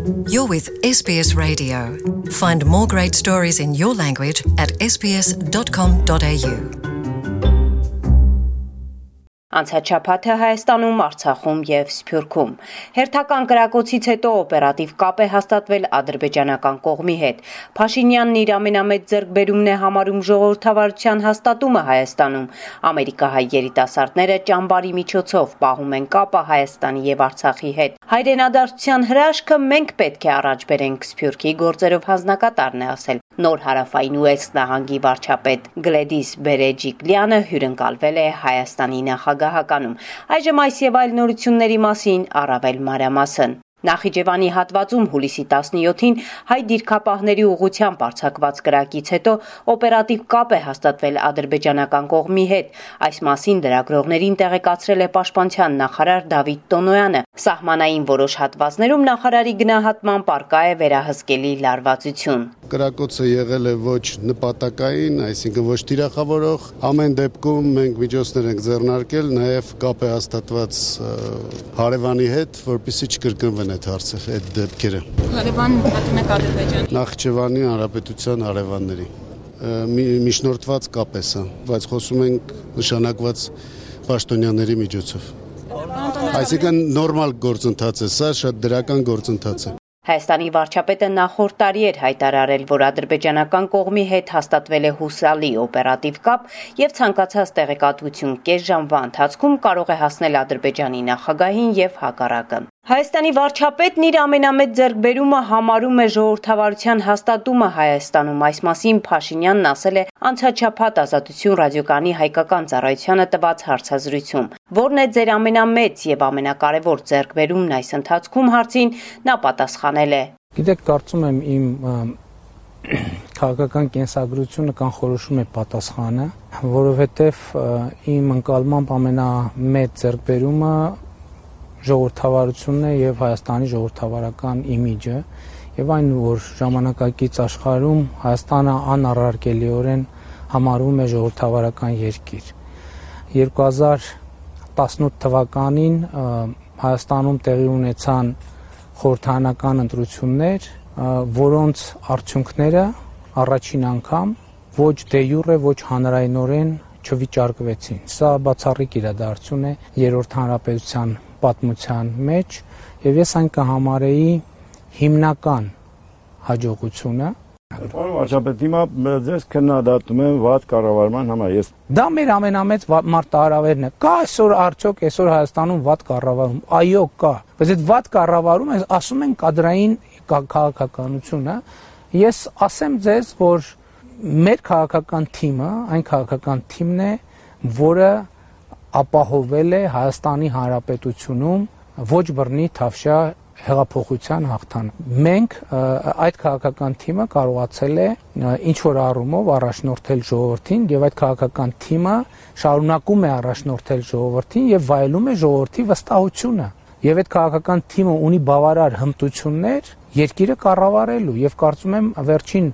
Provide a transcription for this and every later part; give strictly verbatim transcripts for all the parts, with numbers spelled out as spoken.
You're with S B S Radio. Find more great stories in your language at s b s dot com dot a u. Անցած շաբաթը Հայաստանում, Արցախում և Սփյուռքում հերթական կրակոցից հետո օպերատիվ կապ է հաստատվել ադրբեջանական կողմի հետ։ Փաշինյանն իր ամենամեծ ձեռքբերումն է համարում ժողովրդավարության հաստատումը Հայաստանում։ Ամերիկահայ երիտասարդները ճամբարի միջոցով պահում են կապը Հայաստանի և Արցախի հետ։ Հայրենադարձության հրաշքը մենք պետք է առաջ բերենք, Սփյուռքի գործերով հանձնակատարն է ասել։ Նոր հարավային Ուելս նահանգի վարչապետ Գլեդիս Բերեջիկլյանը հյուրընկալվել է Հայաստանի նախագահականում։ Այժմ այս եւ այլ նորությունների մասին առավել մանրամասն։ Նախիջևանի հատվածում հուլիսի տասնյոթին հայ դիրքապահների ուղղությամբ արձակված կրակից հետո օպերատիվ կապ է հաստատվել ադրբեջանական կողմի հետ։ Այս մասին լրագրողներին տեղեկացրել է պաշտպանության նախարար Դավիթ Տոնոյանը։ Սահմանային որոշ հատվածներում նախարարի գնահատմամբ առկա է վերահսկելի լարվածություն։ Կրակոցը եղել է ոչ նպատակային, այսինքն ոչ թիրախավորող։ Ամեն դեպքում մենք միջոցներ ենք ձեռնարկել, նաև կապ է հաստատված հարևանի հետ, որպեսզի չկրկնվեն այդ հարցեր, այդ դեպքերը։ Հարևան հատում եք Ադրբեջանի։ Նախիջևանի Հանրապետության հարևանների։ Միջնորդված կապ է սա, բայց խոսում ենք նշանակված պաշտոնյաների միջոցով։ Այսինքն նորմալ գործընթաց է սա, շատ դրական գործընթաց է։ Հայաստանի վարչապետը նախորդ տարի էր հայտարարել, որ ադրբեջանական կողմի հետ հաստատվել է հուսալի օպերատիվ կապ եւ ցանկացած տեղեկատվություն կես ժամվա ընթացքում կարող է հասնել Ադրբեջանի նախագահին եւ հակառակը։ Հայաստանի վարչապետն իր ամենամեծ ձեռքբերումը համարում է ժողովրդավարության հաստատումը Հայաստանում։ Այս մասին Փաշինյանն ասել է անցած շաբաթ Ազատություն ռադիոկայանի հայկական ծառայությանը տված հարցազրույցում։ Որն է ձեր ամենամեծ եւ ամենակարևոր ձեռքբերումն այս ընթացքում հարցին նա պատասխանել է. Գիտեք, կարծում եմ իմ քաղաքական կենսագրությունը կանխորոշում է պատասխանը, որովհետեւ իմ ընկալմամբ ամենամեծ ձեռքբերումը ժողովրդավարությունն է եւ Հայաստանի ժողովրդավարական իմիջը եւ այն որ ժամանակակից աշխարհում Հայաստանը անառարկելիորեն համարվում է ժողովրդավարական երկիր։ երկու հազար տասնութ թվականին Հայաստանում տեղի ունեցան խորհրդարանական ընտրություններ, որոնց արդյունքները առաջին անգամ ոչ դե յուրե, ոչ հանրայնորեն չվիճարկվեցին։ Սա բացառիկ իրադարձություն է երրորդ հանրապետության պատմության մեջ եւ ես այն կհամարեի հիմնական հաջողությունը։ Պարոն վարչապետ, հիմա ձեզ քննադատում են վատ կառավարման համար։ Ես Դա մեր ամենամեծ մարտահրավերն է։ Կա այսօր արդյոք այսօր Հայաստանում վատ կառավարում։ Այո, կա։ Բայց այդ վատ կառավարումը ասում են կադրային քաղաքականությունը։ Ես ասեմ ձեզ, որ մեր քաղաքական թիմը, այն քաղաքական թիմն է, որը ապահովել է Հայաստանի Հանրապետությունում ոչ բռնի թավշյա հեղափոխության հաղթանը։ Մենք այդ քաղաքական թիմը կարողացել է ինչ որ առումով առաջնորդել ժողովրդին եւ այդ քաղաքական թիմը շարունակում է առաջնորդել ժողովրդին եւ վայելում է ժողովրդի վստահությունը։ Եվ այդ քաղաքական թիմը ունի բավարար հմտություններ երկիրը կառավարելու եւ կարծում եմ վերջին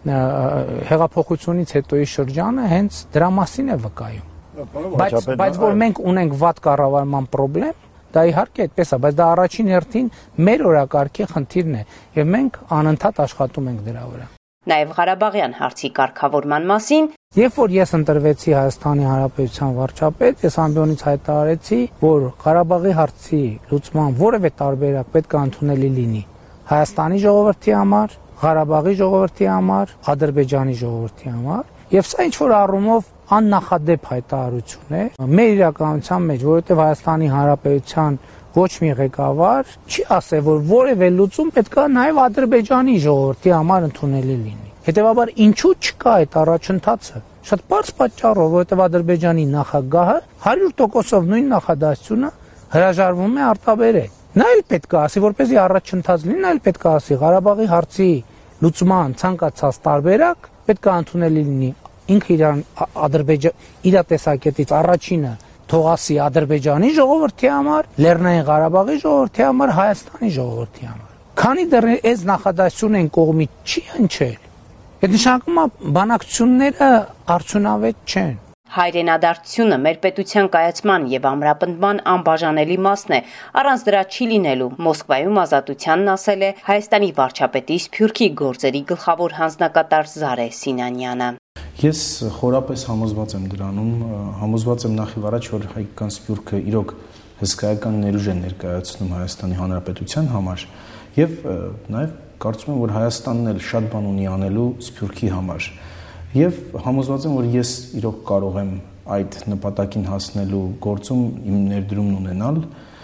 հեղափոխությունից հետոյի շրջանը հենց դրա մասին է վկայում։ Բայց բայց որ մենք ունենք վատ կառավարման խնդրեմ, դա իհարկե այդպես է, բայց դա առաջին հերթին մեր օրակարգի խնդիրն է եւ մենք անընդհատ աշխատում ենք դրա վրա։ Նաեւ Ղարաբաղյան հարցի կարգավորման մասին, երբ որ ես ընտրվեցի Հայաստանի Հանրապետության վարչապետ, ես ամբողջից հայտարարեցի, որ Ղարաբաղի հարցի լուծման որևէ տարբերակ պետք է ընդունելի լինի Հայաստանի ժողովրդի համար, Ղարաբաղի ժողովրդի համար, Ադրբեջանի ժողովրդի համար, եւ սա ինչ որ առումով աննախադեպ հայտարարություն է մեր իրականության մեջ, որովհետև Հայաստանի Հանրապետության ոչ մի ղեկավար չի ասել, որ որևէ լուծում պետք է նաև Ադրբեջանի ժողովրդի համար ընդունելի լինի։ Հետևաբար ինչու չկա այդ առաջընթացը։ Շատ բարձ պատճառով, որովհետև Ադրբեջանի նախագահը հարյուր տոկոսով նույն նախադասությունը հրաժարվում է արտաբերել։ Նա էլ պետք է ասի, որպեսզի առաջընթաց լինի, նա էլ պետք է ասի Ղարաբաղի հարցի լուծման ցանկացած տարբերակ պետք է ընդունելի լինի։ Ինքը իր Ադրբեջան իր տեսակետից առաջինը թող ասի Ադրբեջանի ժողովրդի համար, Լեռնային Ղարաբաղի ժողովրդի համար, Հայաստանի ժողովրդի համար։ Քանի դեռ այս նախադասությունը են կողմի չի հնչել, այդ նշանակում է բանակցությունները արդյունավետ չեն։ Հայրենադարձությունը մեր պետության կայացման եւ ամրապնդման անբաժանելի մասն է, առանց դրա չի լինելու, Մոսկվայում Ազատությանն ասել է Հայաստանի վարչապետի Սփյուռքի գործերի գլխավոր հանձնակատար Զարե Սինանյանը։ Ես խորապես համոզված եմ դրանում, համոզված եմ նախ եւ առաջ, որ հայկական Սփյուռքը իրոք հսկայական ներուժ է ներկայացնում Հայաստանի Հանրապետության համար եւ նաեւ կարծում եմ, որ Հայաստանն էլ շատ բան ունի անելու Սփյուռքի համար եւ համոզված եմ, որ ես իրոք կարող եմ այդ նպատակին հասնելու գործում իմ ներդրումն ունենալ,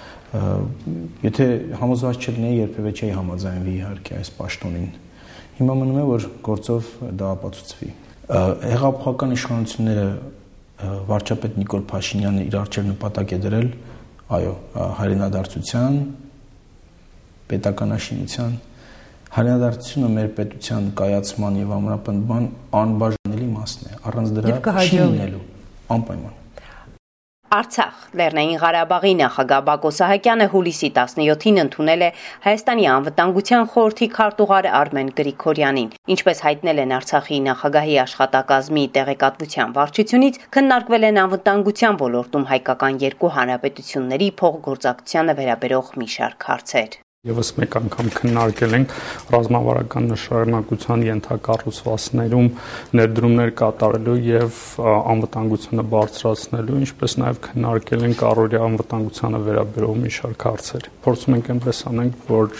եթե համոզված չլինեի, երբևէ չէի համաձայնվի իհարկե այս պաշտոնին։ Հիմա մնում է, որ գործով դա ապացուցվի։ Հեղափոխական իշխանությունները վարչապետ Նիկոլ Փաշինյանը իր առջև նպատակ է դրել, այո, հայրենադարձության, պետականաշինության, հայրենադարձությունը մեր պետության կայացման եւ ամրապնդման անբաժանելի մասն է, առանց դրա չի լինելու, անպայման։ Արցախ Լեռնային Ղարաբաղի նախագահ Բակո Սահակյանը հուլիսի տասնյոթին ընդունել է Հայաստանի անվտանգության խորհրդի քարտուղար Արմեն Գրիգորյանին։ Ինչպես հայտնել են Արցախի նախագահի աշխատակազմի տեղեկատվության վարչությունից, քննարկվել են անվտանգության ոլորտում հայկական երկու հանրապետությունների փոխգործակցությանը վերաբերող մի շարք հարցեր։ Եվս մեկ անգամ քննարկել ենք ռազմավարական նշանակության ենթակառուցվածքներում ներդրումներ կատարելու եւ անվտանգությունը բարձրացնելու, ինչպես նաեւ քննարկել ենք առօրյա անվտանգությանը վերաբերող մի շարք հարցեր։ Փորձում ենք այնպես անենք, որ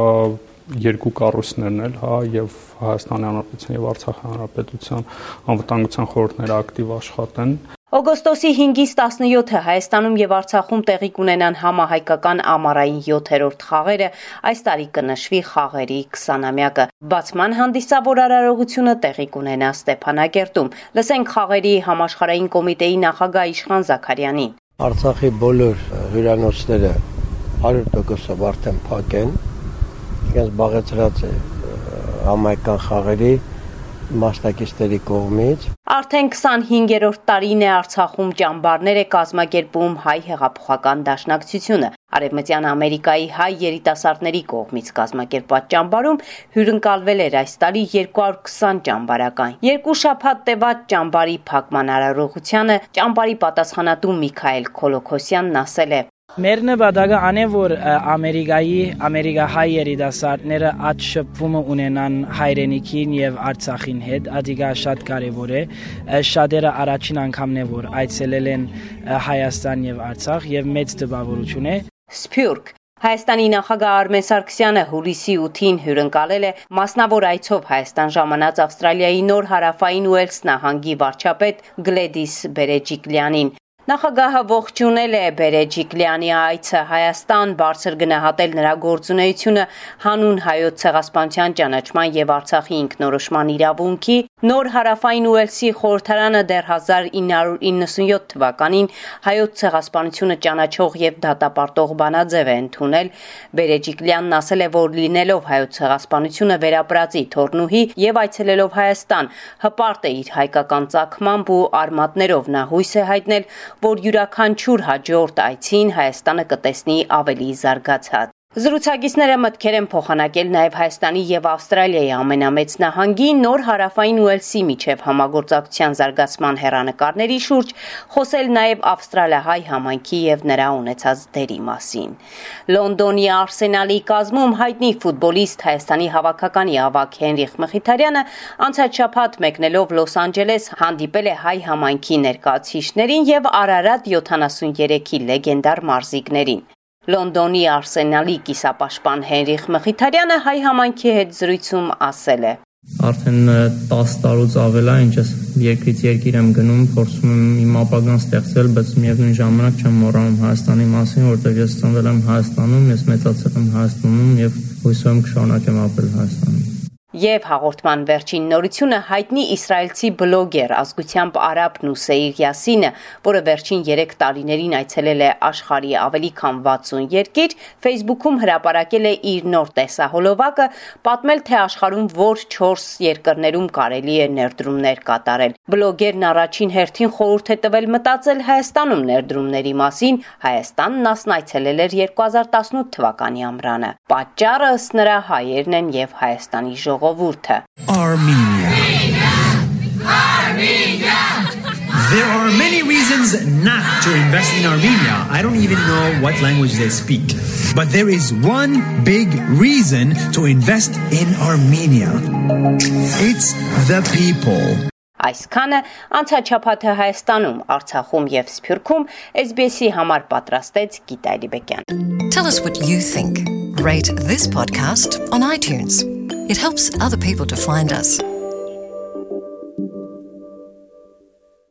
երկու կառույցներն էլ, հա, եւ Հայաստանի Հանրապետության եւ Արցախի Հանրապետության անվտանգության խորհուրդները ակտիվ աշխատեն։ Օգոստոսի հինգից տասնյոթը Հայաստանում եւ Արցախում տեղի կունենան համահայկական ամառային յոթերորդ խաղերը, այս տարի կնշվի խաղերի քսանամյակը։ Բացման հանդիսավոր արարողությունը տեղի կունենա Ստեփանակերտում։ Լսենք խաղերի համաշխարհային կոմիտեի նախագահ Իշխան Զաքարյանին։ Արցախի բոլոր հյուրանոցները հարյուր տոկոսով արդեն փակ են, ինքնս զբաղեցրած է համահայկական խաղերի մասնակիցների կողմից։ Արդեն քսանհինգերորդ տարին է Արցախում ճամբարներ է կազմակերպում հայ հեղափոխական դաշնակցությունը։ Արևմտյան Ամերիկայի հայ երիտասարդների կողմից կազմակերպված ճամբարում հյուրընկալվել էր այս տարի երկու հարյուր քսան ճամբարական։ Երկու շաբաթ տևած ճամբարի փակման արարողությանը ճամբարի պատասխանատու Միքայել Քոլոքոսյանն ասել է. Մեր նպատակը անե որ Ամերիկայի ամերիկահայ երիտասարդները աճ շփումը ունենան հայրենիքին եւ Արցախին հետ, ադիգա շատ կարեւոր է։ Շատերը առաջին անգամն է որ այցելել են Հայաստան եւ Արցախ եւ մեծ տպավորություն է։ Սփյուռք Հայաստանի նախագահ Արմեն Սարգսյանը հուլիսի ութին հյուրընկալել է մասնավոր այցով Հայաստան ժամանած Ավստրալիայի Նոր Հարավային Ուելս նահանգի վարչապետ Գլեդիս Բերեջիկլյանին։ Նախագահը ողջունել է Բերեջիկլյանի այցը Հայաստան, բարձր գնահատել նրա գործունեությունը հանուն հայոց ցեղասպանության ճանաչման եւ Արցախի ինքնորոշման իրավունքի, Նոր Հարավային Ուելսի խորհրդարանը դեռ հազար ինը հարյուր իննսունյոթ թվականին հայոց ցեղասպանությունը ճանաչող եւ դատապարտող բանաձև է ընդունել։ Բերեջիկլյանն ասել է, որ լինելով հայոց ցեղասպանությունը վերապրածի թորնուհի եւ այցելելով Հայաստան, հպարտ է իր հայկական ծագմամբ ու արմատներով նա հույս է հայտնել, որ յուրաքանչյուր հաջորդ այցին Հայաստանը կտեսնի ավելի զարգացած։ Զրուցակիցները մտքեր են փոխանակել նաև Հայաստանի եւ Ավստրալիայի ամենամեծ նահանգի Նոր Հարավային Ուելսի միջև համագործակցության զարգացման հեռանկարների շուրջ, խոսել նաև ավստրալիահայ համայնքի եւ նրա ունեցած դերի մասին։ Լոնդոնի Արսենալի կազմում հայտնի ֆուտբոլիստ Հայաստանի հավաքականի ավագ Հենրիխ Մխիթարյանը անցած շաբաթ մեկնելով Լոս Անջելես հանդիպել է հայ համայնքի ներկայացուցիչներին եւ Արարատ յոթանասուներեքի լեգենդար մարզիկներին։ Լոնդոնի Արսենալի կիսապաշտպան Հենրիխ Մխիթարյանը հայ համայնքի հետ զրույցում ասել է. Արդեն տասը տարուց ավել է, ինչ ես երկրից երկիր եմ գնում, փորձում եմ իմ ապագան ստեղծել, բայց միևնույն ժամանակ չեմ մոռանում Հայաստանի մասին, որտեղ ես ծնվել եմ Հայաստանում, ես մեծացել եմ Հայաստանում եւ հույսով եմ կշարունակեմ ապրել Հայաստանում։ Եվ հաղորդման վերջին նորությունը հայտնի իսրայելցի բլոգեր ազգությամբ արաբ Նուսեիր Յասինը, որը վերջին երեք տարիներին այցելել է աշխարհի ավելի քան վաթսուն երկիր, Facebook-ում հրապարակել է իր նոր տեսահոլովակը, պատմել թե աշխարհում որ չորս երկրներում կարելի է ներդրումներ կատարել։ Բլոգերն առաջին հերթին խորհուրդ է տվել մտածել Հայաստանում ներդրումների մասին, Հայաստանն այցելել էր երկու հազար տասնութ թվականի ամռանը։ Պատճառը ըստ նրա հայերն են եւ Հայաստանի ժողովուրդը։ Armenia. Armenia. There are many reasons not to invest in Armenia. I don't even know what language they speak. But there is one big reason to invest in Armenia. It's the people. Այսքանը անցաչափաթը Հայաստանում, Արցախում եւ Սփյուռքում S B S-ի համար պատրաստեց Գիտա Այլիբեկյան. Tell us what you think. Rate this podcast on iTunes. It helps other people to find us.